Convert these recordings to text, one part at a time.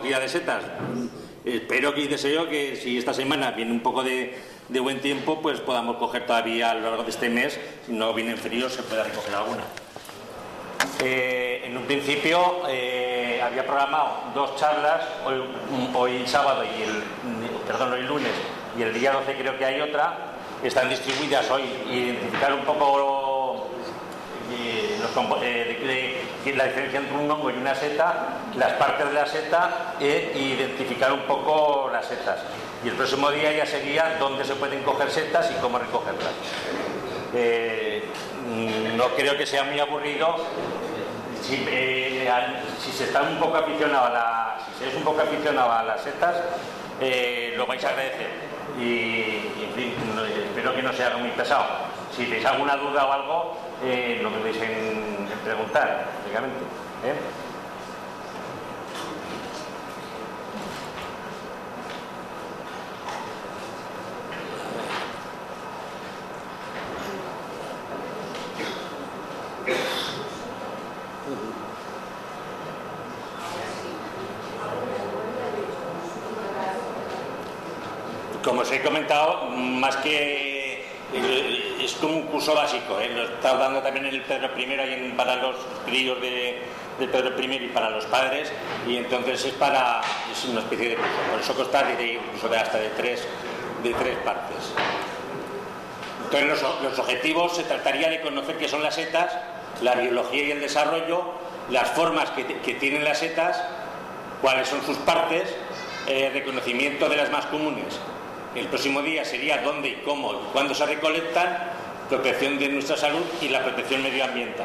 recogida de setas. Espero y deseo que si esta semana viene un poco de buen tiempo, pues podamos coger todavía a lo largo de este mes. Si no vienen fríos, se pueda recoger alguna. En un principio había programado 2 charlas, hoy sábado hoy lunes, y el día 12 creo que hay otra. Están distribuidas hoy, identificar un poco la diferencia entre un hongo y una seta, las partes de la seta, e identificar un poco las setas. Y el próximo día ya sería dónde se pueden coger setas y cómo recogerlas. No creo que sea muy aburrido. Si se está un poco aficionado si se es un poco aficionado a las setas, lo vais a agradecer. Y en fin, espero que no sea muy pesado. Si tenéis alguna duda o algo, no me dudéis en preguntar, lógicamente. Como os he comentado, más que es como un curso básico, lo está dando también en el Pedro I para los críos del Pedro I y para los padres, y entonces es una especie de curso. Por eso consta incluso hasta de tres partes. Entonces los objetivos se trataría de conocer qué son las setas, la biología y el desarrollo, las formas que tienen las setas, cuáles son sus partes, reconocimiento de las más comunes. El próximo día sería dónde y cómo y cuándo se recolectan, protección de nuestra salud y la protección medioambiental.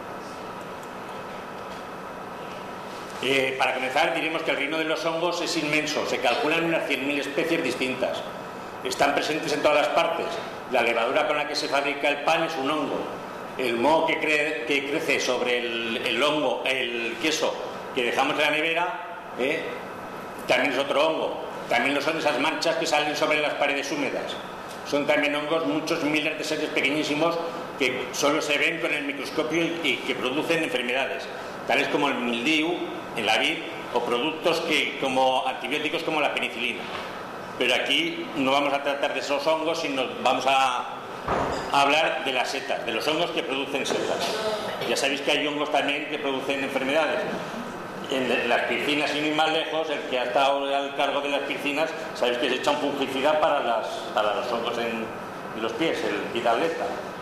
Para comenzar, diremos que el reino de los hongos es inmenso, se calculan unas 100.000 especies distintas. Están presentes en todas las partes. La levadura con la que se fabrica el pan es un hongo. El moho que crece sobre el hongo, el queso que dejamos en la nevera, también es otro hongo. También lo son esas manchas que salen sobre las paredes húmedas. Son también hongos, muchos miles de seres pequeñísimos que solo se ven con el microscopio y que producen enfermedades, tales como el mildiu en la vid o productos como antibióticos como la penicilina. Pero aquí no vamos a tratar de esos hongos, sino vamos a hablar de las setas, de los hongos que producen setas. Ya sabéis que hay hongos también que producen enfermedades. En las piscinas, sin ir más lejos, el que ha estado al cargo de las piscinas, sabéis que se echa un fungicida para los hongos en los pies, el quitableta.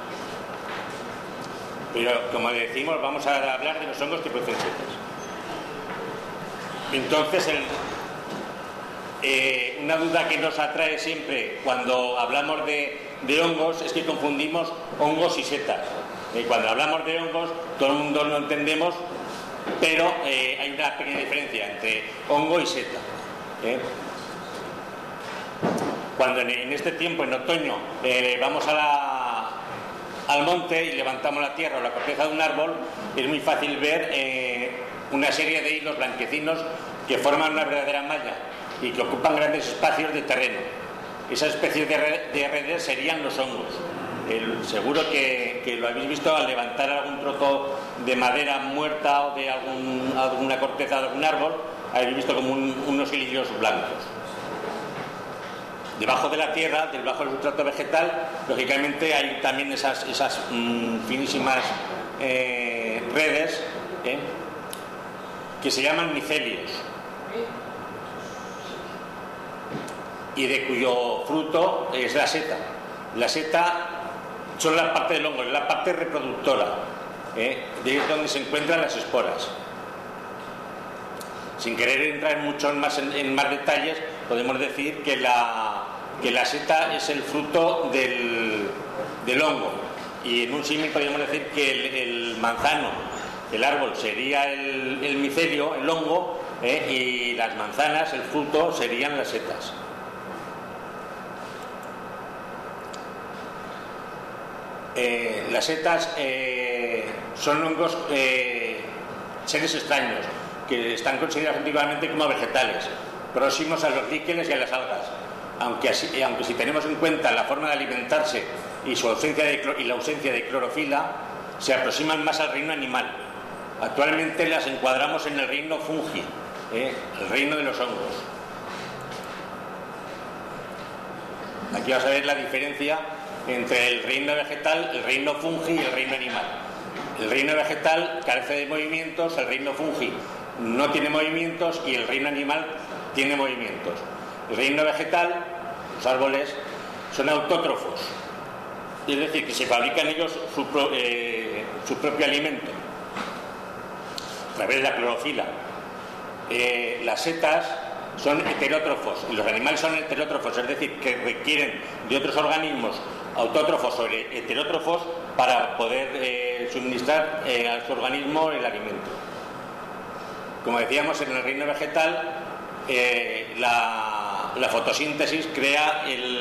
Pero como decimos, vamos a hablar de los hongos que producen setas. Entonces, una duda que nos atrae siempre cuando hablamos de hongos es que confundimos hongos y setas. Cuando hablamos de hongos, todo el mundo lo entendemos, pero hay una pequeña diferencia entre hongo y seta. Cuando en este tiempo, en otoño, vamos al monte y levantamos la tierra o la corteza de un árbol, es muy fácil ver una serie de hilos blanquecinos que forman una verdadera malla y que ocupan grandes espacios de terreno. Esas especies de redes serían los hongos. Seguro que lo habéis visto al levantar algún trozo de madera muerta o de alguna corteza de algún árbol, habéis visto como unos hilillos blancos. Debajo de la tierra, debajo del sustrato vegetal, lógicamente hay también esas finísimas redes que se llaman micelios, y de cuyo fruto es la seta. La seta son la parte del hongo, es la parte reproductora, de ahí es donde se encuentran las esporas. Sin querer entrar mucho más en más detalles, podemos decir que la seta es el fruto del hongo, y en un símil podríamos decir que el manzano, el árbol, sería el micelio, el hongo, y las manzanas, el fruto, serían las setas. Las setas son hongos, seres extraños, que están considerados antiguamente como vegetales, próximos a los líquenes y a las algas, aunque si tenemos en cuenta la forma de alimentarse y la ausencia de clorofila, se aproximan más al reino animal. Actualmente las encuadramos en el reino fungi, el reino de los hongos. Aquí vas a ver la diferencia entre el reino vegetal, el reino fungi y el reino animal. El reino vegetal carece de movimientos, el reino fungi no tiene movimientos y el reino animal tiene movimientos. El reino vegetal, los árboles, son autótrofos, es decir, que se fabrican ellos su propio alimento a través de la clorofila. Las setas son heterótrofos y los animales son heterótrofos, es decir, que requieren de otros organismos autótrofos o heterótrofos para poder suministrar a su organismo el alimento. Como decíamos, en el reino vegetal la fotosíntesis crea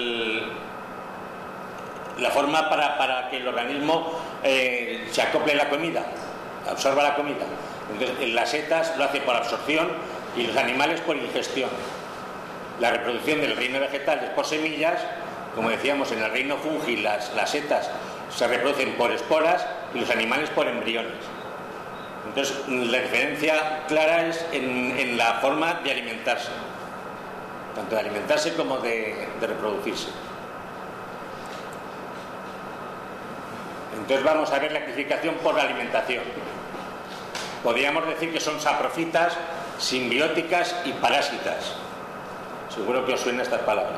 la forma para que el organismo se acople a la comida, absorba la comida. Entonces, las setas lo hace por absorción y los animales por ingestión. La reproducción del reino vegetal es por semillas. Como decíamos, en el reino fungi las setas se reproducen por esporas y los animales por embriones. Entonces, la diferencia clara es en la forma de alimentarse, tanto de alimentarse como de reproducirse. Entonces vamos a ver la clasificación por alimentación. Podríamos decir que son saprofitas, simbióticas y parásitas. Seguro que os suenan estas palabras.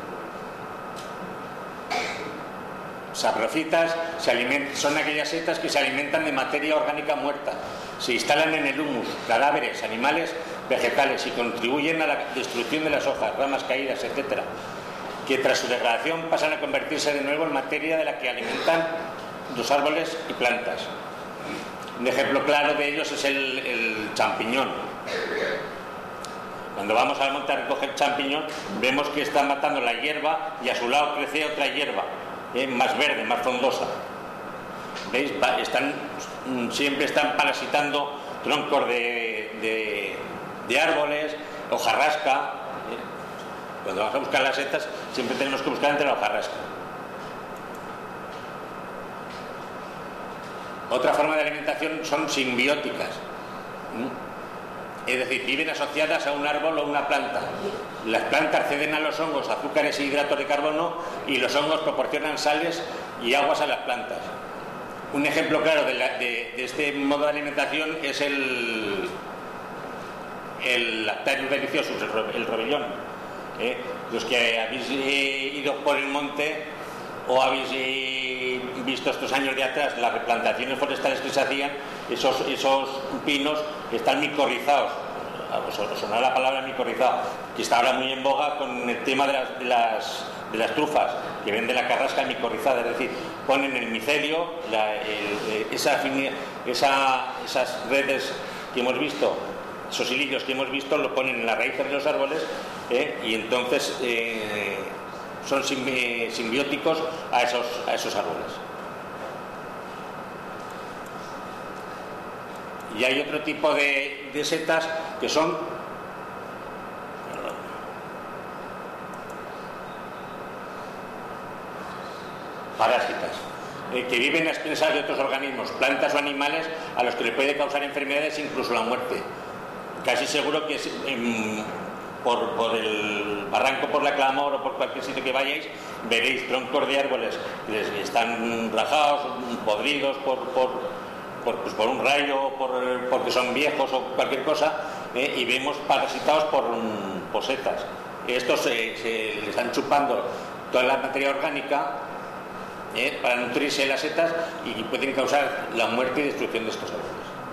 Saprofitas son aquellas setas que se alimentan de materia orgánica muerta, se instalan en el humus, cadáveres, animales, vegetales y contribuyen a la destrucción de las hojas, ramas caídas, etc., que tras su degradación pasan a convertirse de nuevo en materia de la que alimentan los árboles y plantas. Un ejemplo claro de ellos es el champiñón. Cuando vamos al monte a recoger champiñón, vemos que están matando la hierba y a su lado crece otra hierba, más verde, más frondosa. ¿Veis? Siempre están parasitando troncos de árboles, hojarasca. Cuando vamos a buscar las setas, siempre tenemos que buscar entre la hojarasca. Otra forma de alimentación son simbióticas. Es decir, viven asociadas a un árbol o una planta. Las plantas ceden a los hongos azúcares e hidratos de carbono y los hongos proporcionan sales y aguas a las plantas. Un ejemplo claro de este modo de alimentación es el Lactarius deliciosus, el robillón. Los que habéis ido por el monte o habéis visto estos años de atrás las replantaciones forestales que se hacían, esos pinos que están micorrizados. Os sonará la palabra micorrizado, que está ahora muy en boga con el tema de las trufas, que vende la carrasca micorrizada, es decir, ponen el micelio, esas redes que hemos visto, esos hilillos que hemos visto, lo ponen en las raíces de los árboles y entonces son simbióticos a esos árboles. Y hay otro tipo de setas que son parásitas, que viven a expensas de otros organismos, plantas o animales, a los que le puede causar enfermedades, incluso la muerte. Casi seguro que por el barranco, por la Clamor o por cualquier sitio que vayáis, veréis troncos de árboles que están rajados, podridos por un rayo, porque son viejos o cualquier cosa, y vemos parasitados por setas. Estos le están chupando toda la materia orgánica para nutrirse de las setas y pueden causar la muerte y destrucción de estos árboles.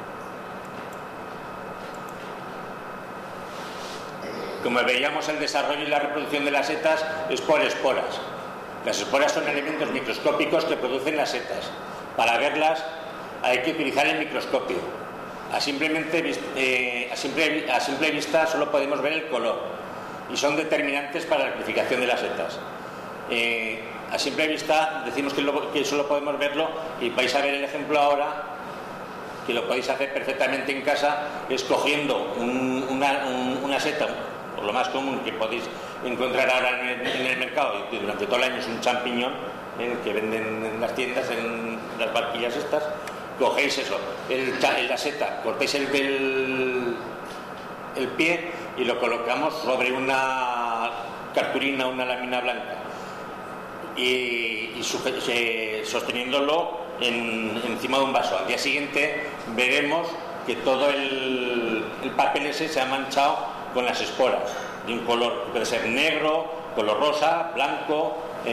Como veíamos, el desarrollo y la reproducción de las setas es por esporas. Las esporas son elementos microscópicos que producen las setas. Para verlas hay que utilizar el microscopio. A simple vista solo podemos ver el color y son determinantes para la clasificación de las setas. A simple vista decimos que solo podemos verlo, y vais a ver el ejemplo ahora, que lo podéis hacer perfectamente en casa, escogiendo una seta, o lo más común que podéis encontrar ahora en el mercado, y durante todo el año es un champiñón que venden en las tiendas, en las barquillas estas. Cogéis eso, la seta, cortéis el pie y lo colocamos sobre una cartulina, una lámina blanca y sosteniéndolo encima de un vaso. Al día siguiente veremos que todo el papel ese se ha manchado con las esporas de un color, puede ser negro, color rosa, blanco,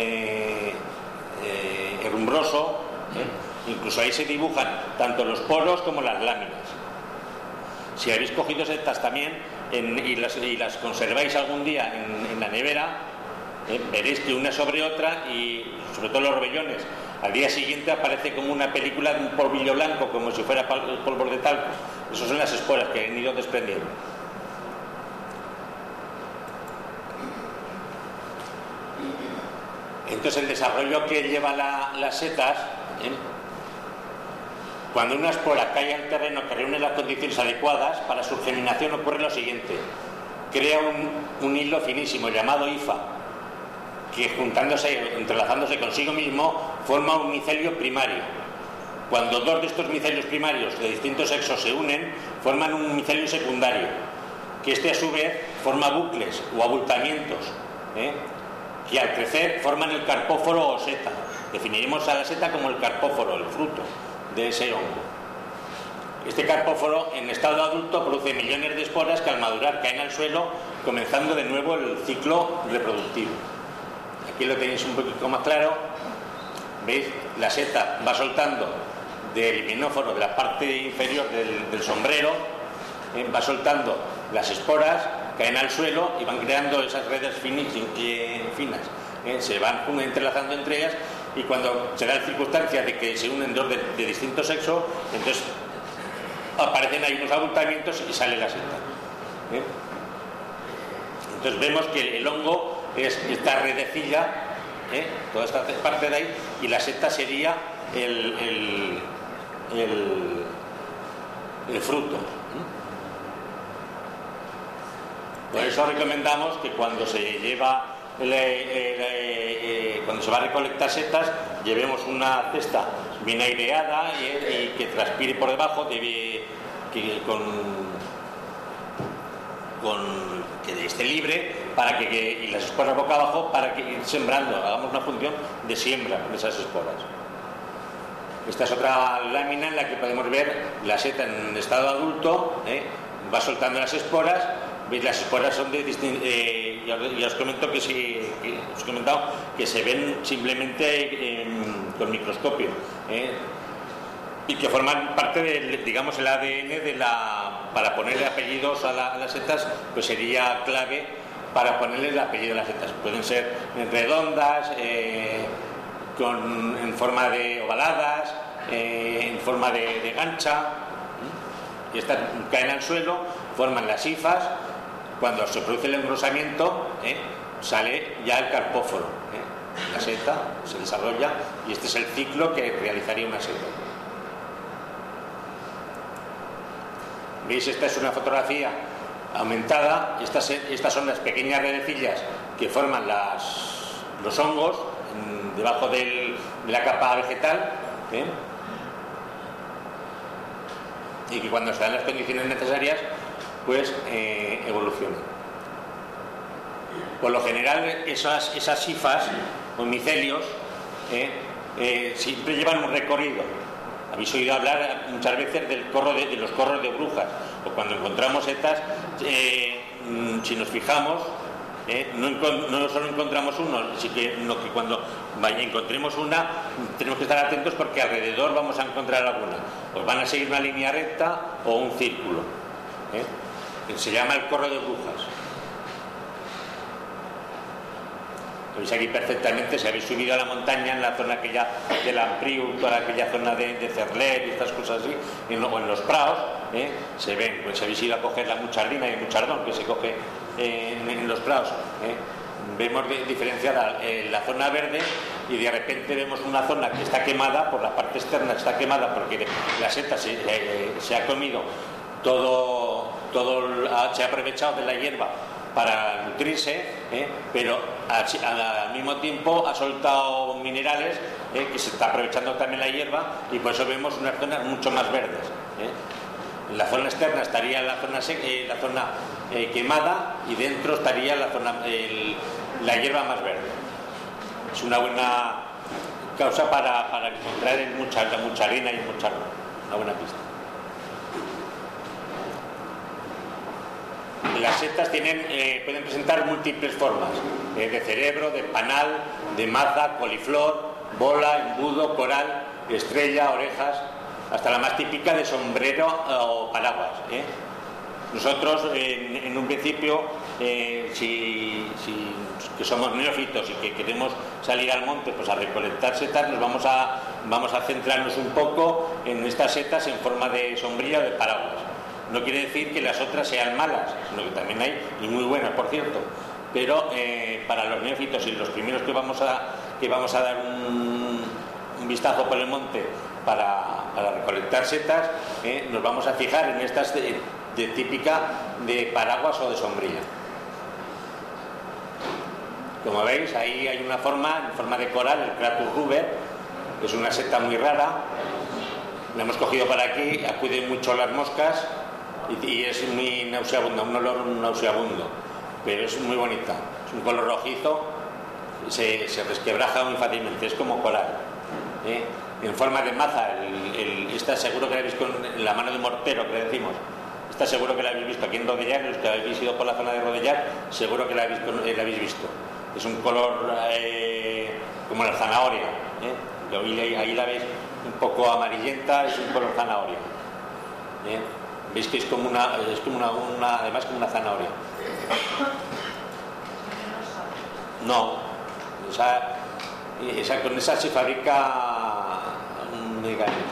herrumbroso, incluso ahí se dibujan tanto los poros como las láminas. Si habéis cogido setas también y las conserváis algún día en la nevera, veréis que una sobre otra, y sobre todo los rebellones, al día siguiente aparece como una película de un polvillo blanco, como si fuera polvo de talco. Esas son las esporas que han ido desprendiendo. Entonces el desarrollo que lleva las setas, cuando una espora cae al terreno que reúne las condiciones adecuadas para su germinación, ocurre lo siguiente: crea un hilo finísimo llamado hifa, que entrelazándose consigo mismo forma un micelio primario. Cuando dos de estos micelios primarios de distintos sexos se unen, forman un micelio secundario, que a su vez forma bucles o abultamientos, que al crecer forman el carpóforo o seta. Definiremos a la seta como el carpóforo, el fruto de ese hongo. Este carpóforo en estado adulto produce millones de esporas que al madurar caen al suelo, comenzando de nuevo el ciclo reproductivo. Aquí lo tenéis un poquito más claro. ¿Veis? La seta va soltando del himenóforo, de la parte inferior del sombrero, va soltando las esporas, caen al suelo y van creando esas redes finas, se van entrelazando entre ellas, y cuando se da la circunstancia de que se unen dos de distinto sexo, entonces aparecen ahí unos abultamientos y sale la seta. Entonces vemos que el hongo es esta redecilla, toda esta parte de ahí, y la seta sería el fruto. Por eso recomendamos que cuando se va a recolectar setas, llevemos una cesta bien aireada y que transpire por debajo, que esté libre, para y las esporas boca abajo, para que ir sembrando, hagamos una función de siembra de esas esporas. Esta es otra lámina en la que podemos ver la seta en estado adulto, va soltando las esporas. ¿Veis? Las esporas son de ya os comento os he comentado que se ven simplemente con microscopio, y que forman parte del, digamos, el ADN para ponerle apellidos a las setas, pues sería clave para ponerle el apellido a las setas. Pueden ser redondas, en forma de ovaladas, en forma de gancha, y estas caen al suelo, forman las hifas. Cuando se produce el engrosamiento, sale ya el carpóforo, la seta se desarrolla, y este es el ciclo que realizaría una seta. ¿Veis? Esta es una fotografía aumentada. Estas son las pequeñas redecillas que forman los hongos debajo de la capa vegetal, y que cuando se dan las condiciones necesarias, pues evolucionan. Por lo general, esas hifas o micelios siempre llevan un recorrido. Habéis oído hablar muchas veces de los corros de brujas, o cuando encontramos setas, si nos fijamos, no solo encontramos uno, sino que cuando encontremos una, tenemos que estar atentos, porque alrededor vamos a encontrar alguna. Pues van a seguir una línea recta o un círculo. Se llama el corro de brujas. Lo veis aquí perfectamente. Si habéis subido a la montaña, en la zona aquella del Ampriu, toda aquella zona de Cerler y estas cosas así, o en los prados, se ven. Pues si habéis ido a coger la muchardina y el muchardón que se coge en los prados, vemos diferenciada la zona verde, y de repente vemos una zona que está quemada por la parte externa, está quemada porque la seta se ha comido se ha aprovechado de la hierba para nutrirse, pero al mismo tiempo ha soltado minerales, que se está aprovechando también la hierba, y por eso vemos unas zonas mucho más verdes. En la zona externa estaría la zona quemada y dentro estaría la hierba más verde. Es una buena causa para encontrar mucha arena y mucha arena. Una buena pista. Las setas pueden presentar múltiples formas, de cerebro, de panal, de maza, coliflor, bola, embudo, coral, estrella, orejas, hasta la más típica de sombrero o paraguas. Nosotros, en un principio, que somos neófitos y que queremos salir al monte pues a recolectar setas, vamos a centrarnos un poco en estas setas en forma de sombrilla o de paraguas. No quiere decir que las otras sean malas, sino que también hay, y muy buenas por cierto, pero para los neófitos y los primeros que vamos a dar un vistazo por el monte para recolectar setas, nos vamos a fijar en estas de típica de paraguas o de sombrilla. Como veis, ahí hay una forma, en forma de coral, el Cratus ruber, que es una seta muy rara. La hemos cogido para aquí, acuden mucho las moscas y es muy nauseabunda, un olor nauseabundo, pero es muy bonita. Es un color rojizo, se resquebraja muy fácilmente, es como coral. En forma de maza, esta seguro que la habéis con la mano de mortero, que le decimos. Esta seguro que la habéis visto aquí en Rodellar, los que habéis ido por la zona de Rodellar, seguro que la habéis visto. Es un color como la zanahoria, ahí la veis un poco amarillenta, es un color zanahoria. Veis que es como además como una zanahoria. No, con esa se fabrica un medicamento.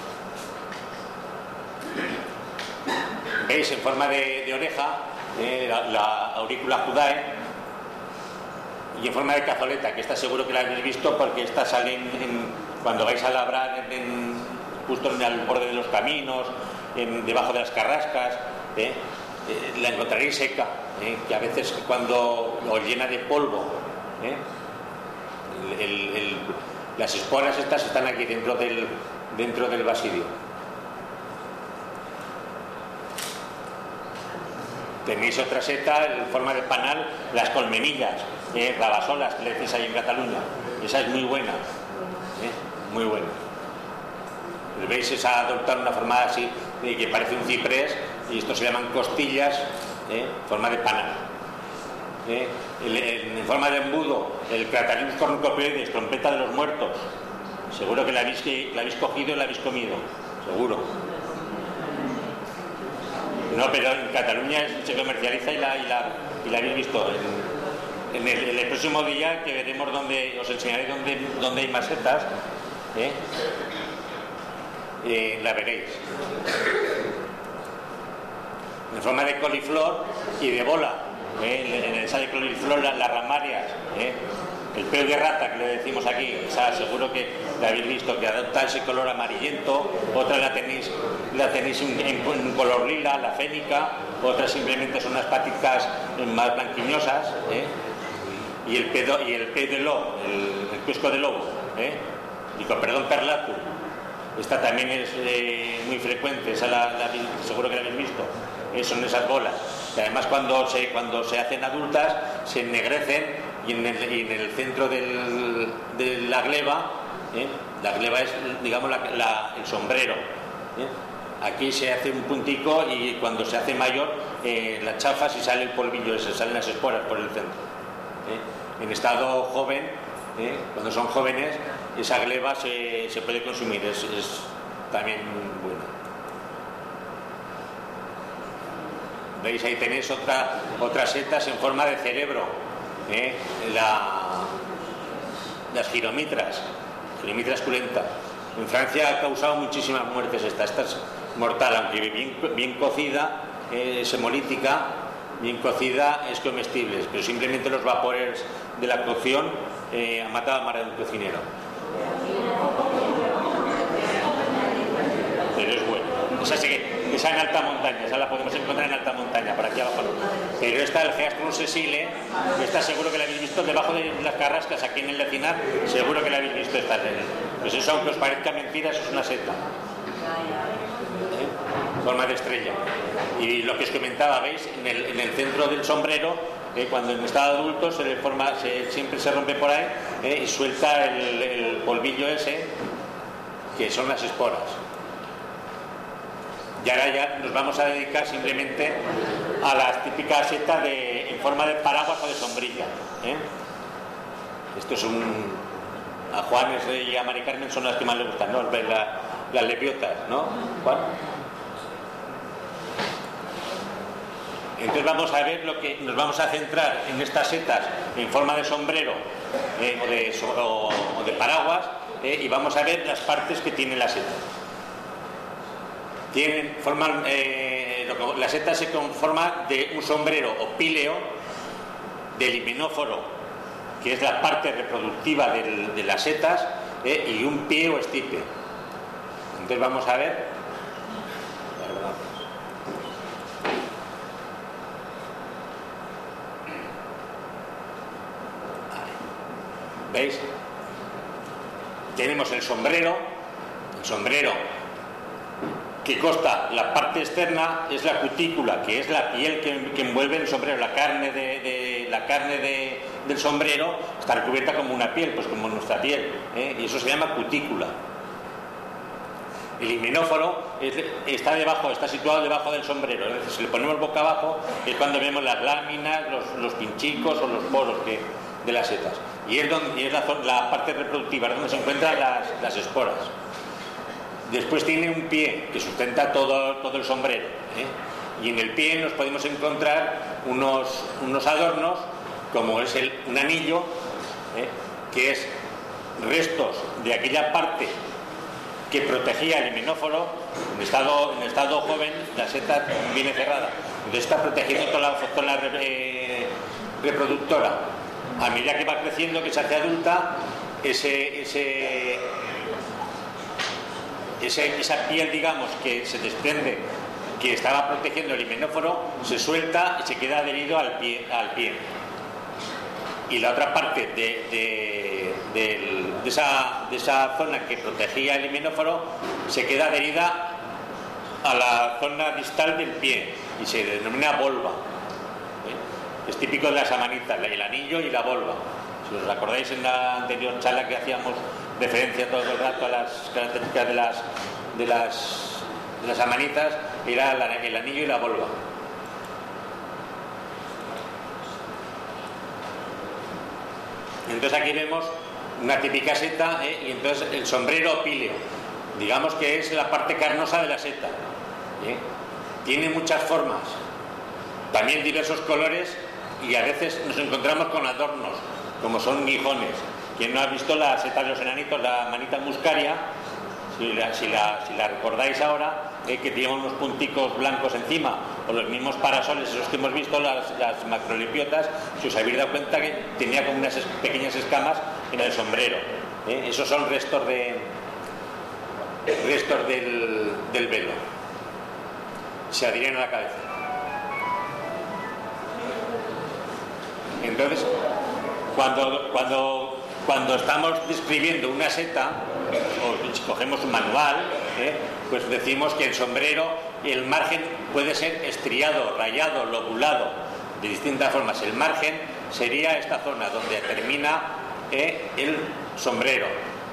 Veis en forma de oreja la aurícula judae, y en forma de cazoleta, que esta seguro que la habéis visto porque esta sale cuando vais a labrar justo al borde de los caminos, debajo de las carrascas. La encontraréis seca, que a veces cuando os llena de polvo, las esporas estas están aquí dentro del basidio. Tenéis otra seta en forma de panal, las colmenillas, rabasolas, que le decís ahí en Cataluña. Esa es muy buena, muy buena. ¿Veis? Esa adoptar una forma así, que parece un ciprés, y estos se llaman costillas, en forma de panal. En forma de embudo, el Cratarius cornucopioides, trompeta de los muertos. Seguro que la habéis cogido y la habéis comido, seguro. No, pero en Cataluña se comercializa y la habéis visto. En el próximo día que veremos os enseñaré dónde hay más setas, la veréis. En forma de coliflor y de bola, en esa de coliflor las ramarias, el pelo de rata que le decimos aquí, esa seguro que la habéis visto, que adopta ese color amarillento. Otra la tenéis en color lila, la fénica. Otras simplemente son unas patitas más blanquiñosas, y el pez de lobo, el cuesco de lobo, perlatum. Esta también es muy frecuente, seguro que la habéis visto. Son esas bolas, que además cuando se hacen adultas se ennegrecen, y en el centro de la gleba, la gleba es, digamos, el sombrero. Aquí se hace un puntico, y cuando se hace mayor, la chafas y sale el polvillo, se salen las esporas por el centro. En estado joven, cuando son jóvenes, esa gleba se puede consumir, es también buena. ¿Veis? Ahí tenéis otras setas en forma de cerebro, las giromitras culenta. En Francia ha causado muchísimas muertes esta es mortal, aunque bien cocida, es hemolítica, bien cocida es comestible, pero simplemente los vapores de la cocción han matado a más de un cocinero. Pero es bueno. Esa en alta montaña, esa la podemos encontrar en alta montaña, por aquí abajo no. Pero esta, el Geastrum sessile, esta seguro que la habéis visto debajo de las carrascas aquí en el Lecinar, seguro que la habéis visto esta. Pues eso, aunque os parezca mentira, eso es una seta. forma de estrella. Y lo que os comentaba, ¿veis? En el centro del sombrero, cuando en estado adulto siempre se rompe por ahí y suelta el polvillo ese, que son las esporas. Y ahora ya nos vamos a dedicar simplemente a las típicas setas en forma de paraguas o de sombrilla. Esto es a Juan y a Mari Carmen son las que más les gustan, ¿no? Las leviotas, ¿no, Juan? Entonces vamos a ver nos vamos a centrar en estas setas en forma de sombrero o de paraguas, y vamos a ver las partes que tiene la seta. La seta se conforma de un sombrero o píleo, del himenóforo, que es la parte reproductiva de las setas, y un pie o estipe. Entonces vamos a ver. ¿Veis? Tenemos el sombrero que consta, la parte externa es la cutícula, que es la piel que envuelve el sombrero, la carne del sombrero está recubierta como una piel, pues como nuestra piel, y eso se llama cutícula. El himenóforo está situado debajo del sombrero, es decir, si le ponemos boca abajo es cuando vemos las láminas, los pinchicos o los poros de las setas, y es la parte reproductiva, donde se encuentran las esporas. Después tiene un pie que sustenta todo el sombrero, y en el pie nos podemos encontrar unos adornos, como es un anillo, que es restos de aquella parte que protegía el himenóforo. En estado joven la seta viene cerrada, entonces está protegiendo toda la zona reproductora. A medida que va creciendo, que se hace adulta, esa piel, digamos, que se desprende, que estaba protegiendo el himenóforo, se suelta y se queda adherido al pie. Y la otra parte de esa zona que protegía el himenóforo se queda adherida a la zona distal del pie y se denomina volva. Es típico de las amanitas, el anillo y la volva. Si os acordáis, en la anterior charla que hacíamos referencia todo el rato a las características de las amanitas, era el anillo y la volva. Entonces aquí vemos una típica seta, y entonces el sombrero píleo, digamos que es la parte carnosa de la seta. Tiene muchas formas, también diversos colores, y a veces nos encontramos con adornos, como son guijones. Quien no ha visto la seta de los enanitos, la manita muscaria, si la recordáis ahora, que tiene unos punticos blancos encima, o los mismos parasoles, esos que hemos visto, las macrolipiotas, si os habéis dado cuenta que tenía como unas pequeñas escamas en el sombrero. Esos son restos del velo. Se adhieren a la cabeza. Entonces, cuando estamos describiendo una seta, o si cogemos un manual, pues decimos que el sombrero, el margen puede ser estriado, rayado, lobulado, de distintas formas. El margen sería esta zona donde termina el sombrero.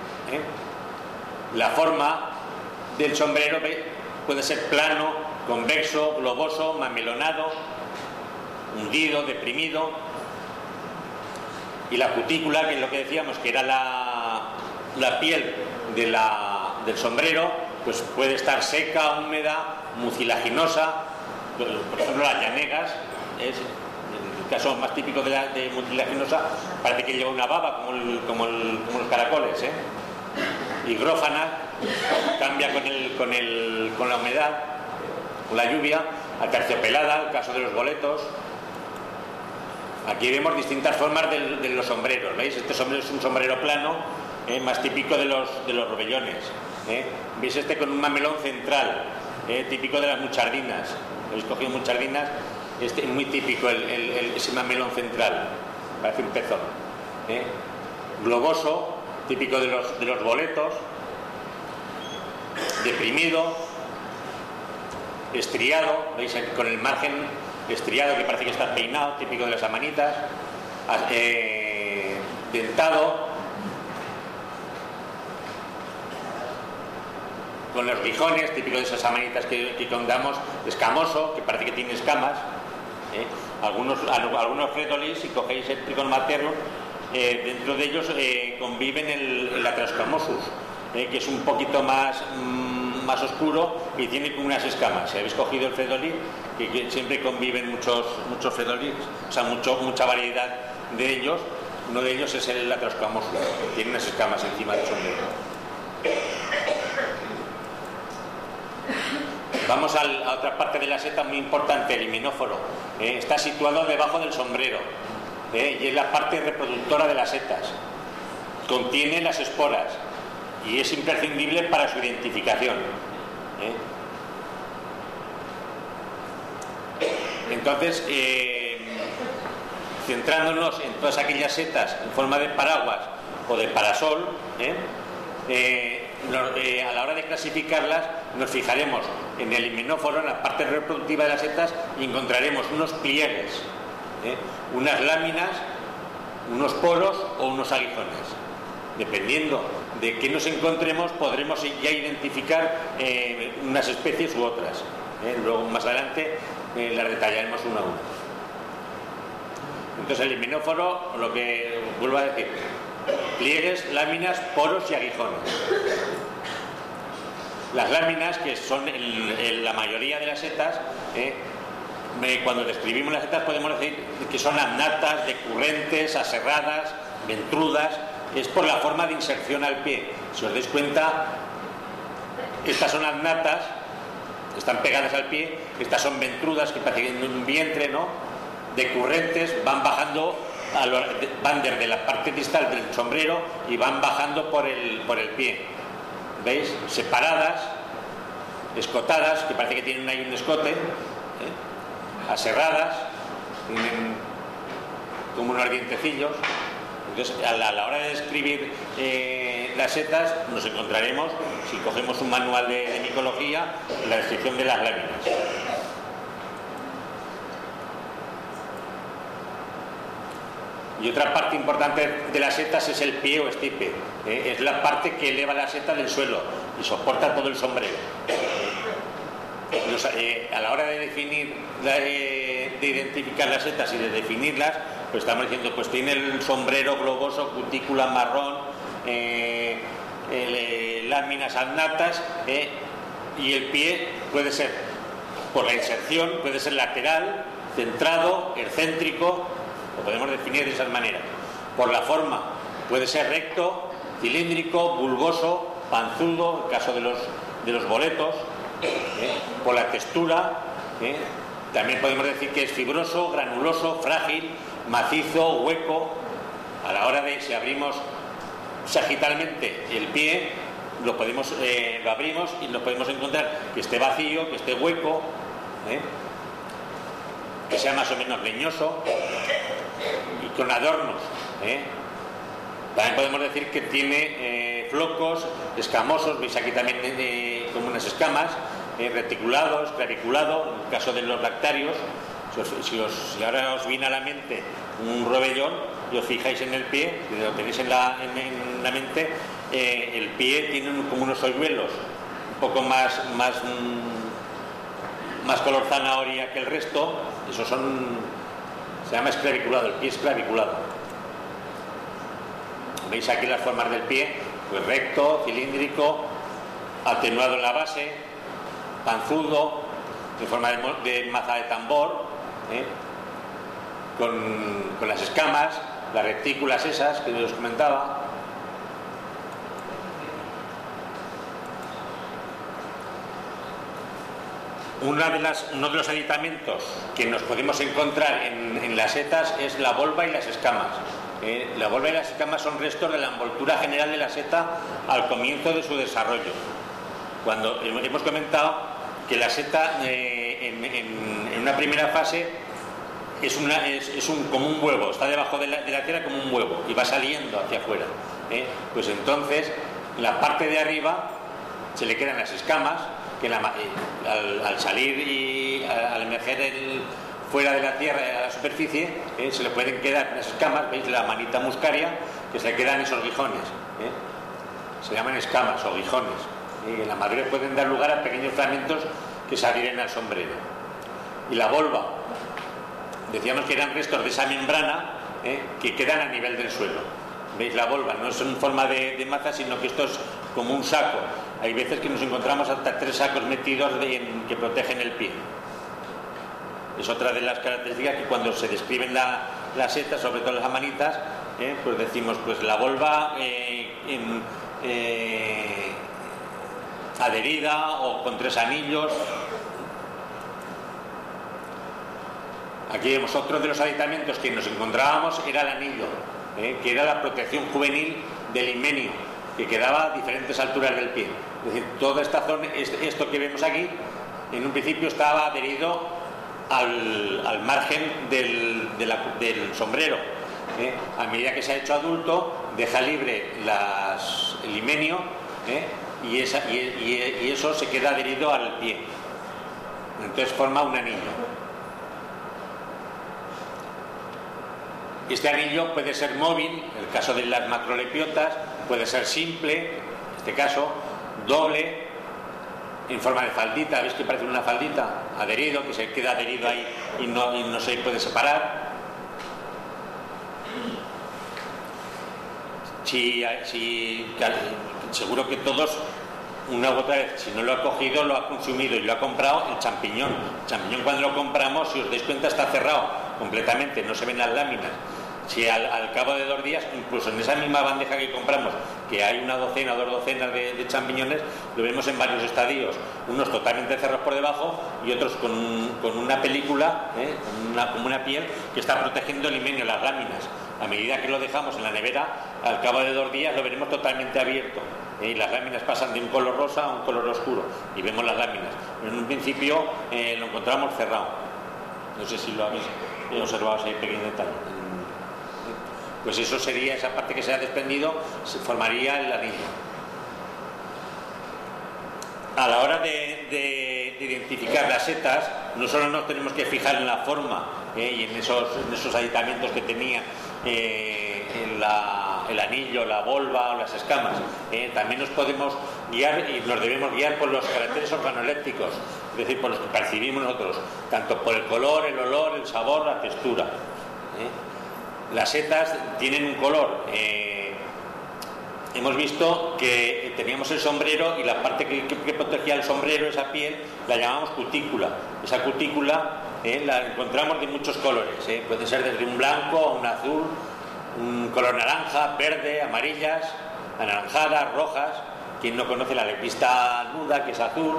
La forma del sombrero puede ser plano, convexo, globoso, mamelonado, hundido, deprimido. Y la cutícula, que es lo que decíamos, que era la piel del sombrero, pues puede estar seca, húmeda, mucilaginosa. Por ejemplo, las llanegas, el caso más típico de mucilaginosa, parece que lleva una baba, como los caracoles. Higrófana, cambia con la humedad, con la lluvia. Aterciopelada, el caso de los boletos. Aquí vemos distintas formas de los sombreros, ¿veis? Este sombrero es un sombrero plano, más típico de los robellones. ¿Veis este con un mamelón central, típico de las muchardinas? ¿Habéis cogido muchardinas? Este es muy típico, ese mamelón central, parece un pezón. Globoso, típico de los boletos. Deprimido. estriado, veis con el margen estriado que parece que está peinado, típico de las amanitas, dentado, con los guijones, típico de esas amanitas que contamos, escamoso, que parece que tiene escamas. Algunos fredolis, si cogéis el Trigon maternum, dentro de ellos conviven el Atrascamosus, que es un poquito más oscuro y tiene como unas escamas. Si habéis cogido el fredolí, que siempre conviven muchos fredolis, o sea, mucha variedad de ellos. Uno de ellos es el Atrascamosus, tiene unas escamas encima del sombrero. Vamos a otra parte de la seta muy importante, el himenóforo. Está situado debajo del sombrero y es la parte reproductora de las setas. Contiene las esporas y es imprescindible para su identificación. Entonces, centrándonos en todas aquellas setas en forma de paraguas o de parasol, a la hora de clasificarlas nos fijaremos en el himenóforo, en la parte reproductiva de las setas, y encontraremos unos pliegues, unas láminas, unos poros o unos aguijones. Dependiendo de qué nos encontremos, podremos ya identificar unas especies u otras. Luego más adelante las detallaremos una a una. Entonces el himenóforo, lo que vuelvo a decir, pliegues, láminas, poros y aguijones. Las láminas, que son en la mayoría de las setas, cuando describimos las setas podemos decir que son annatas, decurrentes, aserradas, ventrudas. Es por la forma de inserción al pie. Si os dais cuenta, estas son annatas, están pegadas al pie. Estas son ventrudas, que parecen un vientre, ¿no? Decurrentes, van bajando, van desde la parte distal del sombrero y van bajando por el pie. ¿Veis? Separadas, escotadas, que parece que tienen ahí un escote, aserradas, tienen como unos dientecillos. Entonces, a la hora de describir las setas, nos encontraremos, si cogemos un manual de micología, la descripción de las láminas. Y otra parte importante de las setas es el pie o estipe. Es la parte que eleva la seta del suelo y soporta todo el sombrero. A la hora de definir, de identificar las setas y de definirlas, pues estamos diciendo, pues tiene el sombrero globoso, cutícula marrón, láminas annatas, y el pie puede ser por la inserción, puede ser lateral, centrado, excéntrico. Lo podemos definir de esas maneras. Por la forma, puede ser recto, cilíndrico, bulboso, panzudo, en el caso de los boletos. Por la textura, también podemos decir que es fibroso, granuloso, frágil, macizo, hueco. A la hora de, si abrimos sagitalmente el pie, lo abrimos y lo podemos encontrar que esté vacío, que esté hueco, que sea más o menos leñoso y con adornos. También podemos decir que tiene flocos escamosos, veis aquí también como unas escamas, reticulados, claviculado, en el caso de los lactarios. Si ahora os viene a la mente un robellón y os fijáis en el pie, lo tenéis en la mente, el pie tiene como unos hoyuelos un poco más color zanahoria que el resto. Esos se llama esclaviculado, el pie es claviculado. Veis aquí las formas del pie, pues recto, cilíndrico, atenuado en la base, panzudo, en forma de maza de tambor, con las escamas, las retículas esas que os comentaba. Uno de los aditamentos que nos podemos encontrar en las setas es la volva y las escamas. La volva y las escamas son restos de la envoltura general de la seta al comienzo de su desarrollo. Cuando hemos comentado que la seta en una primera fase es como un huevo, está debajo de la tierra como un huevo y va saliendo hacia afuera. Pues entonces, en la parte de arriba se le quedan las escamas, que al salir y al emerger fuera de la tierra, a la superficie, se le pueden quedar unas escamas, veis la manita muscaria, que se le quedan esos guijones. Se llaman escamas o guijones. Y en la madurez pueden dar lugar a pequeños fragmentos que se adhieren al sombrero. Y la volva, decíamos que eran restos de esa membrana que quedan a nivel del suelo. Veis la volva, no es en forma de maza, sino que esto es como un saco. Hay veces que nos encontramos hasta 3 sacos metidos que protegen el pie. Es otra de las características que cuando se describen las setas, sobre todo las amanitas, pues decimos, pues la volva adherida o con 3 anillos. Aquí vemos otro de los aditamentos que nos encontrábamos, era el anillo, que era la protección juvenil del himenio, que quedaba a diferentes alturas del pie. Es decir, toda esta zona, esto que vemos aquí, en un principio estaba adherido al margen del sombrero. A medida que se ha hecho adulto, deja libre el himenio, y eso se queda adherido al pie. Entonces forma un anillo. Este anillo puede ser móvil, en el caso de las macrolepiotas, puede ser simple, en este caso, doble, en forma de faldita, ¿veis que parece una faldita? Adherido, que se queda adherido ahí y no se puede separar. Seguro que todos, una u otra vez, si no lo ha cogido, lo ha consumido y lo ha comprado, el champiñón. El champiñón, cuando lo compramos, si os dais cuenta, está cerrado completamente, no se ven las láminas. Si al cabo de 2 días, incluso en esa misma bandeja que compramos, que hay 1 docena o 2 docenas de champiñones, lo vemos en varios estadios, unos totalmente cerrados por debajo y otros con una película, como una piel que está protegiendo el himenio, las láminas. A medida que lo dejamos en la nevera, al cabo de 2 días lo veremos totalmente abierto, y las láminas pasan de un color rosa a un color oscuro y vemos las láminas. Pero en un principio lo encontramos cerrado. No sé si lo habéis observado, ese pequeño detalle. Pues eso sería, esa parte que se ha desprendido, se formaría el anillo. A la hora de identificar las setas, no solo nos tenemos que fijar en la forma y en esos aditamentos que tenía el anillo, la volva o las escamas, también nos podemos guiar y nos debemos guiar por los caracteres organolépticos, es decir, por los que percibimos nosotros, tanto por el color, el olor, el sabor, la textura. Las setas tienen un color. Hemos visto que teníamos el sombrero y la parte que protegía el sombrero, esa piel, la llamamos cutícula. Esa cutícula la encontramos de muchos colores. Puede ser desde un blanco a un azul, un color naranja, verde, amarillas, anaranjadas, rojas. Quien no conoce la lepista nuda, que es azul,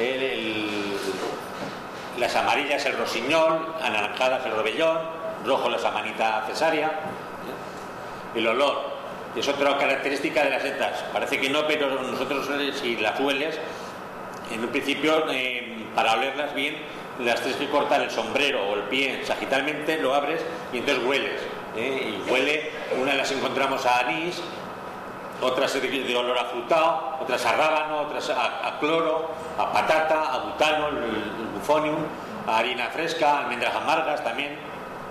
las amarillas el rosiñol, anaranjadas el robellón, rojo la samanita cesárea. El olor es otra característica de las setas, parece que no, pero nosotros, si las hueles, en un principio, para olerlas bien, las tienes que cortar el sombrero o el pie sagitalmente, lo abres y entonces hueles, y huele, unas las encontramos a anís, otras de olor a frutado, otras a rábano, otras a cloro, a patata, a butano, el bufonium, a harina fresca, almendras amargas también.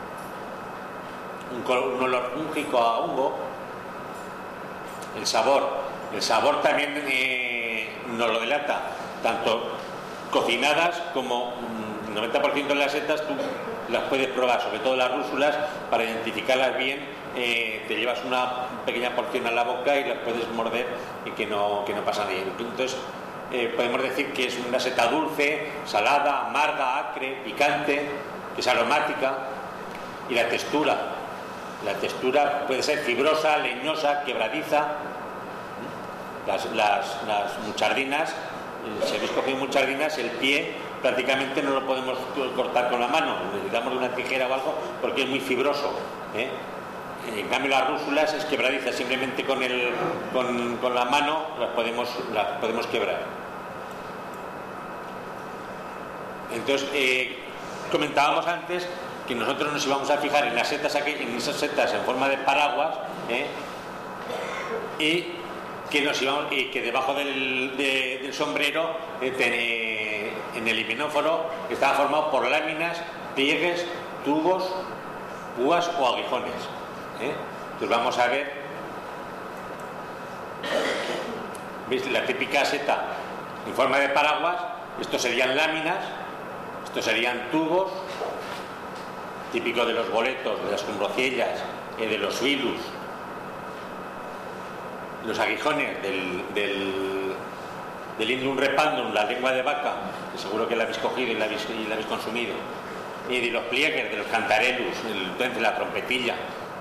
Un olor fúngico a hongo. El sabor también nos lo delata, tanto cocinadas como el 90% de las setas tú las puedes probar, sobre todo las rúsulas, para identificarlas bien. Te llevas una pequeña porción a la boca y las puedes morder y que no pasa nada. Entonces podemos decir que es una seta dulce, salada, amarga, acre, picante, que es aromática. Y la textura puede ser fibrosa, leñosa, quebradiza. Las muchardinas, si habéis cogido muchardinas, el pie prácticamente no lo podemos cortar con la mano, necesitamos de una tijera o algo porque es muy fibroso. En cambio las rúsulas es quebradiza, simplemente con la mano las podemos quebrar. Entonces comentábamos antes que nosotros nos íbamos a fijar en las setas aquí, en esas setas en forma de paraguas, y que nos íbamos, y que debajo del sombrero en el himenóforo estaba formado por láminas, pliegues, tubos, púas o aguijones. Entonces vamos a ver, ¿veis? La típica seta en forma de paraguas. Estos serían láminas, estos serían tubos, típico de los boletos, de las cumbrociellas, de los suilus, los aguijones del Indrum repandum, la lengua de vaca, que seguro que la habéis cogido y la habéis consumido, y de los pliegues, de los cantarellus, el tuence, la trompetilla.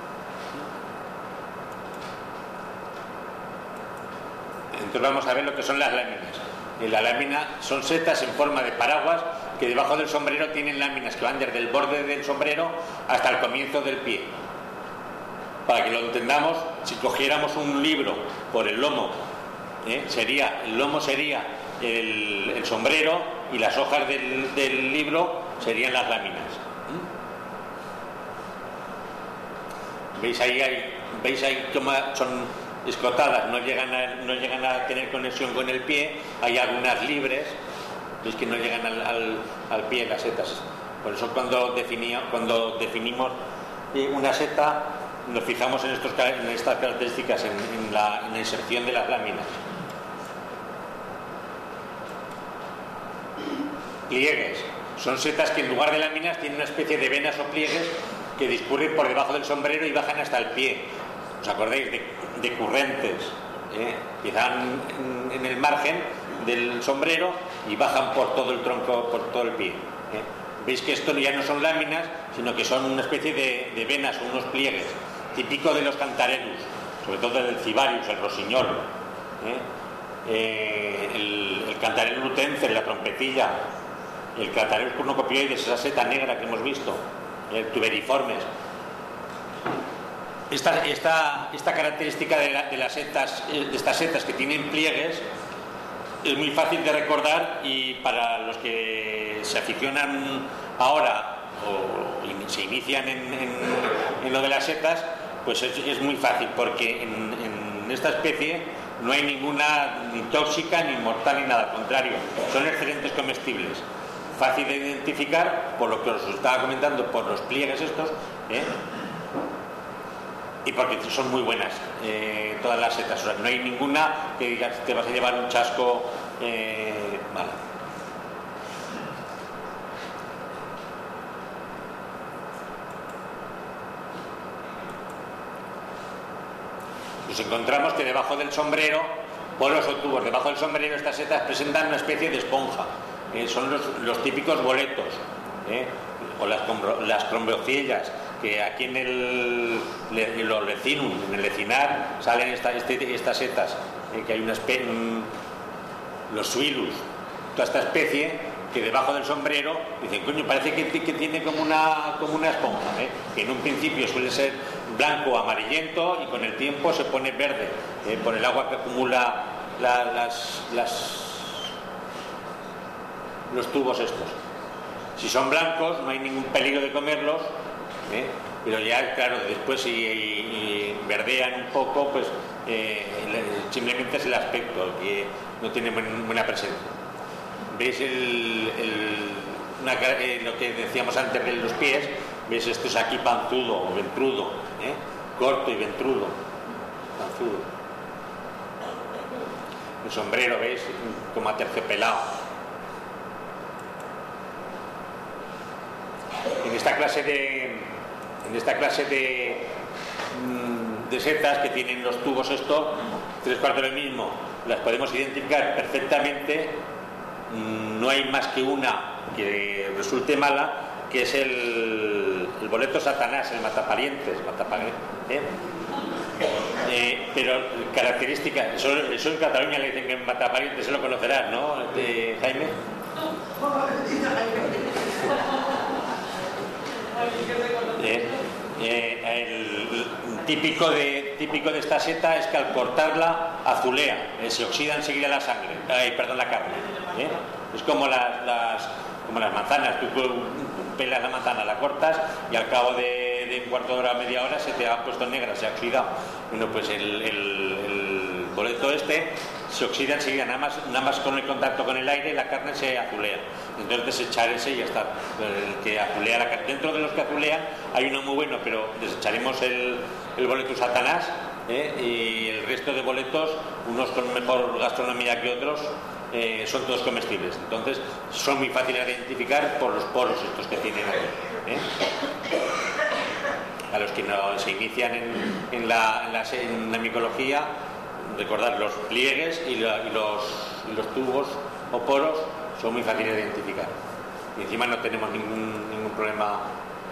Entonces vamos a ver lo que son las láminas. La lámina son setas en forma de paraguas que debajo del sombrero tienen láminas que van desde el borde del sombrero hasta el comienzo del pie. Para que lo entendamos, si cogiéramos un libro por el lomo, el lomo sería el sombrero y las hojas del libro serían las láminas. ¿Veis ahí cómo son escotadas? No llegan a tener conexión con el pie. Hay algunas libres, veis que no llegan al pie las setas. Por eso cuando definimos una seta nos fijamos en estas características, en la inserción de las láminas. Pliegues son setas que en lugar de láminas tienen una especie de venas o pliegues que discurren por debajo del sombrero y bajan hasta el pie. ¿Os acordáis de currentes? Empiezan en el margen del sombrero y bajan por todo el tronco, por todo el pie. Veis que esto ya no son láminas, sino que son una especie de venas o unos pliegues, típico de los cantarellus, sobre todo del cibarius, el rossignol, el cantarellus lutense, la trompetilla, el cantarellus cornucopioides, esa seta negra que hemos visto, el tuberiformes. Esta característica de estas setas que tienen pliegues es muy fácil de recordar, y para los que se aficionan ahora o se inician en lo de las setas, pues es muy fácil, porque en esta especie no hay ninguna ni tóxica ni mortal ni nada, al contrario, son excelentes comestibles, fácil de identificar por lo que os estaba comentando, por los pliegues estos, y porque son muy buenas todas las setas. O sea, no hay ninguna que digas te vas a llevar un chasco malo. Nos encontramos que debajo del sombrero, polos o tubos debajo del sombrero, estas setas presentan una especie de esponja. Son los típicos boletos, o las cumbrociellas, que aquí en los lecinum, en el lecinar, salen estas setas, que hay los suilus, toda esta especie que debajo del sombrero dicen, coño, parece que tiene como una esponja, que en un principio suele ser blanco o amarillento y con el tiempo se pone verde, por el agua que acumula los tubos estos. Si son blancos no hay ningún peligro de comerlos, pero ya, claro, después si verdean un poco, pues simplemente es el aspecto, que no tiene buena presencia. ¿Veis lo que decíamos antes de los pies? ¿Veis? Esto es aquí panzudo o ventrudo, corto y ventrudo, panzudo. El sombrero, ¿veis? Como aterciopelado. En esta clase de setas que tienen los tubos estos, 3/4 de lo mismo, las podemos identificar perfectamente. No hay más que una que resulte mala, que es el boleto Satanás, el mataparientes, pero características, eso en Cataluña le dicen que mataparientes, se lo conocerás, ¿no, Jaime? El típico de esta seta es que al cortarla azulea, se oxida enseguida la carne. Es como las manzanas. Tú pelas la manzana, la cortas y al cabo de un cuarto de hora, media hora se te ha puesto negra, se ha oxidado. Bueno, pues el boleto este se oxida enseguida, nada más con el contacto con el aire la carne se azulea. Entonces desechar ese y ya está. El que azulea la carne. Dentro de los que azulean hay uno muy bueno, pero desecharemos el boleto Satanás, y el resto de boletos, unos con mejor gastronomía que otros, son todos comestibles. Entonces son muy fáciles de identificar por los poros estos que tienen aquí. A los que no se inician en la micología, recordad, los pliegues y los tubos o poros son muy fáciles de identificar. Y encima no tenemos ningún problema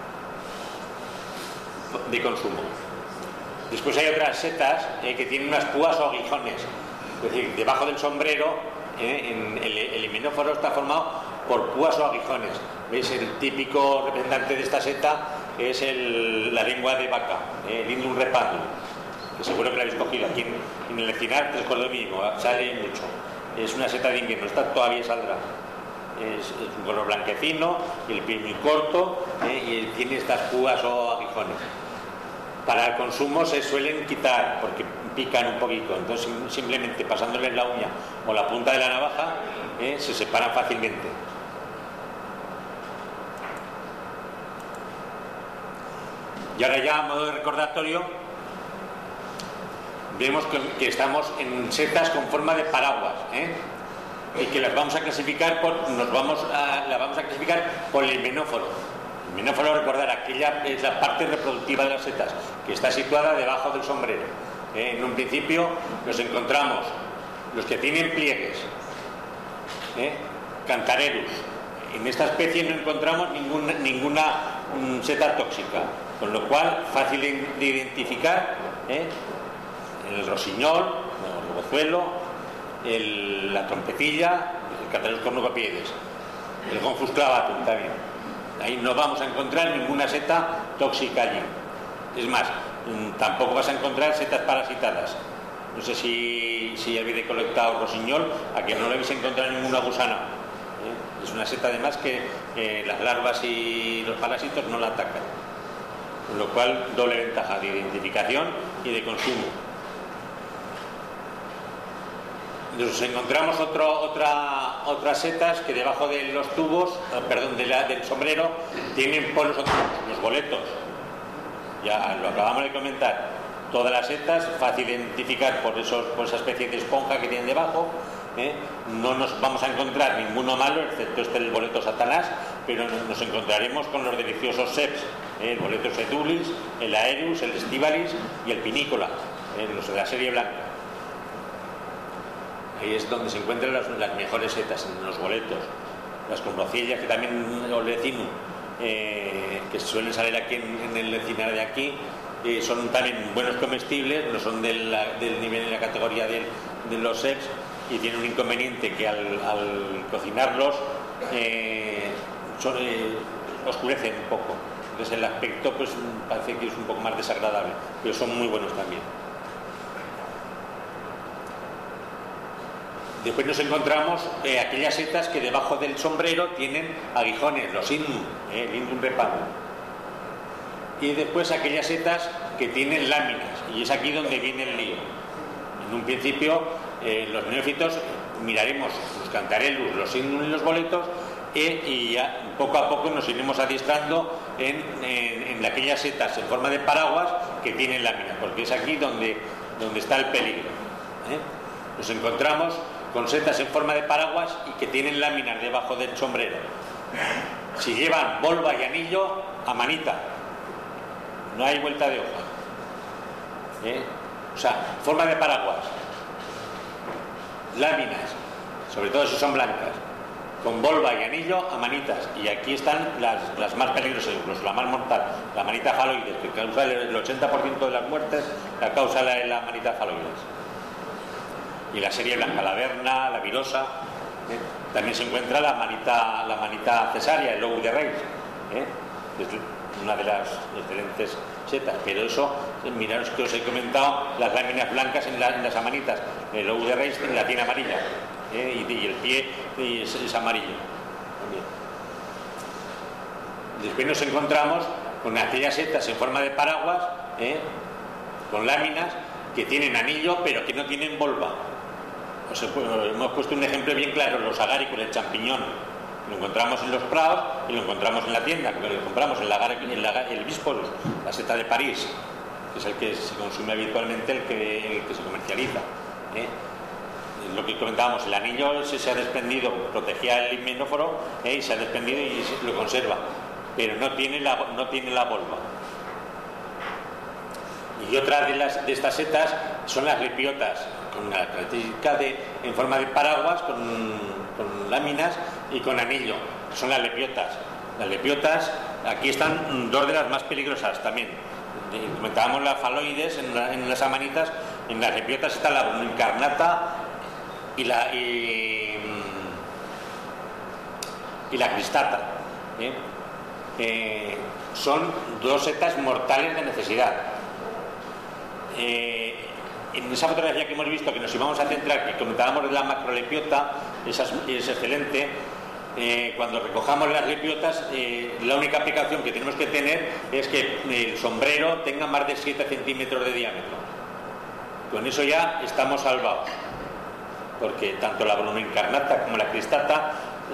de consumo. Después hay otras setas que tienen unas púas o aguijones. Es decir, debajo del sombrero, el himenóforo está formado por púas o aguijones. ¿Veis? El típico representante de esta seta es la lengua de vaca, el Lindum repandum, que seguro que lo habéis cogido aquí en el encinar, 3 cuartos mínimo, sale mucho. Es una seta de invierno, esta todavía saldrá. Es un color blanquecino, el pie muy corto, y tiene estas púas o aguijones. Para el consumo se suelen quitar porque pican un poquito, entonces simplemente pasándoles la uña o la punta de la navaja se separan fácilmente. Y ahora ya a modo de recordatorio vemos que estamos en setas con forma de paraguas, y que las vamos a clasificar las vamos a clasificar por el himenóforo. El himenóforo, recordar, aquella es la parte reproductiva de las setas, que está situada debajo del sombrero. En un principio nos encontramos los que tienen pliegues, Cantarellus. En esta especie no encontramos ninguna seta tóxica, con lo cual fácil de identificar, el rosiñol, el robozuelo, la trompetilla, el Cantarellus cornucopiedes, el Gonfus clavatum también. Ahí no vamos a encontrar ninguna seta tóxica allí. Es más, tampoco vas a encontrar setas parasitadas. No sé si habéis recolectado rosiñol, a que no le habéis encontrado ninguna gusana. Es una seta además que las larvas y los parásitos no la atacan. Con lo cual, doble ventaja de identificación y de consumo. Nos encontramos otras setas que debajo de los tubos, del sombrero, tienen polos o tubos, los boletos. Ya lo acabamos de comentar. Todas las setas, fácil de identificar por esa especie de esponja que tienen debajo. No nos vamos a encontrar ninguno malo, excepto el boleto Satanás, pero nos encontraremos con los deliciosos seps, el boleto setulis, el aerus, el estivalis y el pinícola, los de la serie blanca. Ahí es donde se encuentran las mejores setas, en los boletos. Las conbrocillas, que también, o lecinum, que suelen salir aquí en el encinar de aquí, son también buenos comestibles, no son del nivel de la categoría de los seps, y tienen un inconveniente que al cocinarlos oscurecen un poco. Entonces el aspecto pues parece que es un poco más desagradable, pero son muy buenos también. Después nos encontramos aquellas setas que debajo del sombrero tienen aguijones, los Lindum repandum. Y después aquellas setas que tienen láminas, y es aquí donde viene el lío. En un principio, los neófitos miraremos los Cantarellus, los Lindum y los boletos, y ya poco a poco nos iremos adiestrando en aquellas setas en forma de paraguas que tienen láminas, porque es aquí donde está el peligro. Nos encontramos con setas en forma de paraguas y que tienen láminas debajo del sombrero. Si llevan volva y anillo, a manita, no hay vuelta de hoja. O sea, forma de paraguas, láminas, sobre todo si son blancas, con volva y anillo, a manitas. Y aquí están las más peligrosas, incluso la más mortal, la manita faloides, que causa el 80% de las muertes, la causa la manita faloides. Y la serie blanca, la verna, la virosa. También se encuentra la manita cesárea, el lobus de Reis, es una de las excelentes setas. Pero eso, miraros que os he comentado, las láminas blancas en las amanitas, el lobus de Reis la tiene amarilla, y el pie es amarillo también. Después nos encontramos con aquellas setas en forma de paraguas, con láminas, que tienen anillo pero que no tienen volva. Hemos puesto un ejemplo bien claro, los agáricos, el champiñón. Lo encontramos en los prados y lo encontramos en la tienda, que lo compramos el Bisporus, la seta de París, que es el que se consume habitualmente, el que se comercializa. Lo que comentábamos, el anillo se ha desprendido, protegía el himenóforo, y se ha desprendido y lo conserva, pero no tiene la volva. Y otra de estas setas son las lepiotas, con la característica en forma de paraguas, con láminas y con anillo. Son las lepiotas. Las lepiotas, aquí están dos de las más peligrosas también. Comentábamos las faloides en las amanitas. En las lepiotas está la brunoincarnata y la cristata. Son dos setas mortales de necesidad. En esa fotografía que hemos visto, que nos íbamos a centrar, que comentábamos de la macrolepiota, es excelente. Cuando recojamos las lepiotas, la única aplicación que tenemos que tener es que el sombrero tenga más de 7 centímetros de diámetro. Con eso ya estamos salvados, porque tanto la brunoincarnata como la cristata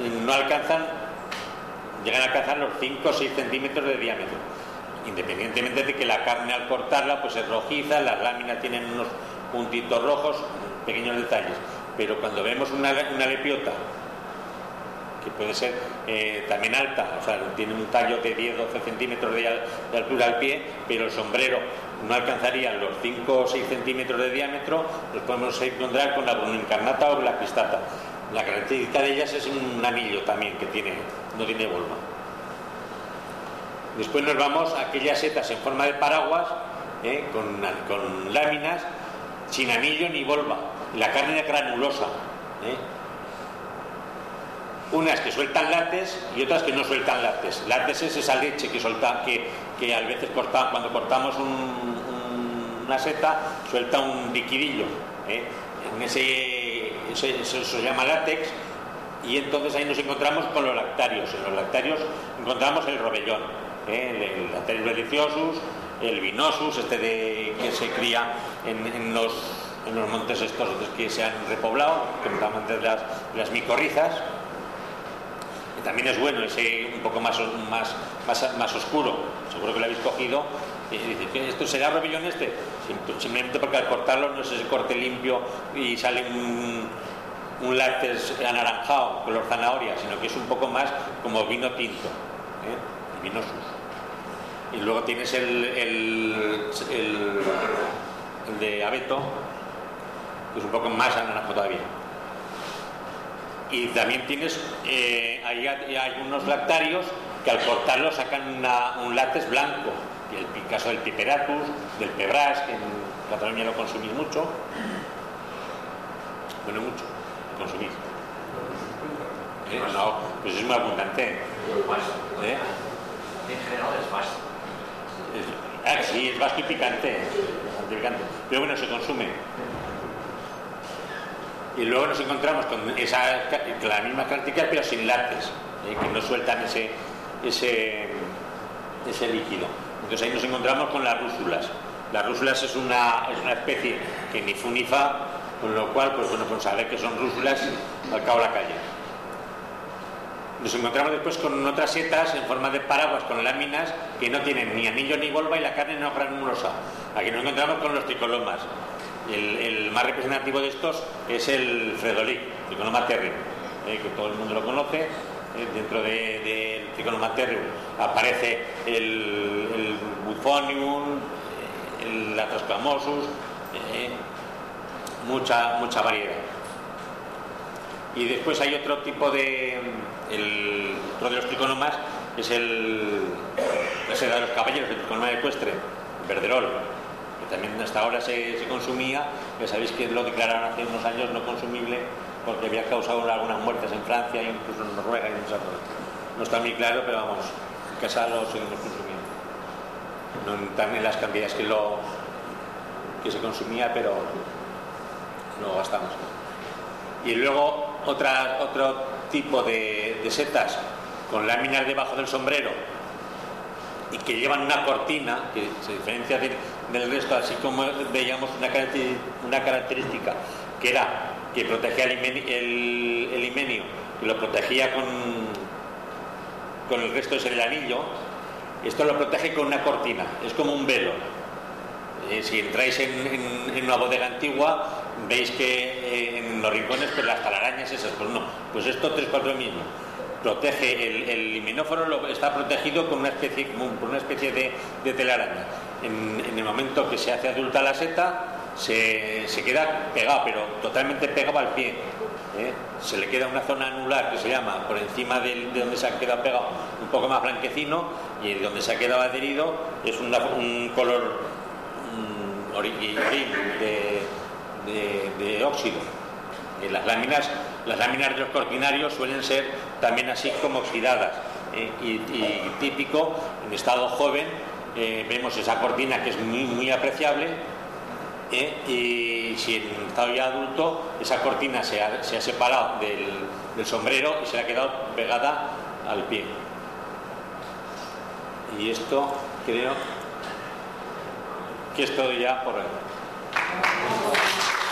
llegan a alcanzar los 5 o 6 centímetros de diámetro, independientemente de que la carne al cortarla pues es rojiza, las láminas tienen unos puntitos rojos, pequeños detalles. Pero cuando vemos una lepiota que puede ser también alta, o sea, tiene un tallo de 10-12 centímetros de altura al pie, pero el sombrero no alcanzaría los 5 o 6 centímetros de diámetro, nos podemos encontrar con la brunoincarnata o la cristata. La característica de ellas es un anillo también que no tiene volva. Después nos vamos a aquellas setas en forma de paraguas, con láminas, sin anillo ni volva. La carne es granulosa. Unas que sueltan látex y otras que no sueltan látex. Látex es esa leche que a veces cuando cortamos una seta suelta un liquidillo. Eso se llama látex. Y entonces ahí nos encontramos con los lactarios. En los lactarios encontramos el robellón, el Lactarius deliciosus, el vinosus, que se cría en los montes estos que se han repoblado, que comentábamos antes las micorrizas. Y también es bueno ese un poco más oscuro. Seguro que lo habéis cogido. Y dice, ¿esto será robellón este? Simplemente porque al cortarlo no es ese corte limpio y sale un látex anaranjado color zanahoria, sino que es un poco más como vino tinto, el vinosus. Y luego tienes el de abeto, que es un poco más anaranjado todavía. Y también tienes hay unos lactarios que al cortarlo sacan un látex blanco, y el caso del piperatus, del pebras, que en Cataluña lo consumís mucho. Bueno, mucho consumís. No, pues es muy abundante. En general es vasco. Sí, es vasco y picante, pero bueno, se consume. Y luego nos encontramos con la misma característica, pero sin látex, que no sueltan ese líquido. Entonces ahí nos encontramos con las rúsulas. Las rúsulas es una especie que ni fu ni fa, con lo cual, pues saber que son rúsulas al cabo de la calle. Nos encontramos después con otras setas en forma de paraguas con láminas que no tienen ni anillo ni volva y la carne no es granulosa. Aquí nos encontramos con los tricolomas. El más representativo de estos es el Fredolic, Trichonoma terrium, que todo el mundo lo conoce. Dentro del Trichonoma terrium aparece el Buffonium, el Atrascamosus, mucha variedad. Y después hay otro tipo otro de los triconomas, es la seda de los caballeros, el triconoma ecuestre, el verderol, que también hasta ahora se consumía. Ya sabéis que lo declararon hace unos años no consumible porque había causado algunas muertes en Francia e incluso en Noruega y en muchas cosas. No está muy claro, pero vamos, en casa lo seguimos consumiendo. No tan en las cantidades que se consumía, pero lo gastamos. Y luego otro tipo de setas con láminas debajo del sombrero, y que llevan una cortina que se diferencia del resto, así como veíamos una característica que era que protegía el himenio, que lo protegía con el resto del anillo. Esto lo protege con una cortina, es como un velo. Si entráis en una bodega antigua, veis que en los rincones, pues las telarañas esas, pues no, pues esto 3-4 mismo. Protege el himenóforo, está protegido con una especie de telaraña. En el momento que se hace adulta la seta, se queda pegado, pero totalmente pegado al pie. Se le queda una zona anular que se llama por encima de donde se ha quedado pegado, un poco más blanquecino, y donde se ha quedado adherido es un color orín de óxido. Las láminas de los cortinarios suelen ser también así como oxidadas, y típico en estado joven vemos esa cortina que es muy apreciable, y si en estado ya adulto esa cortina se ha separado del sombrero y se le ha quedado pegada al pie. Y esto creo que es todo ya por hoy.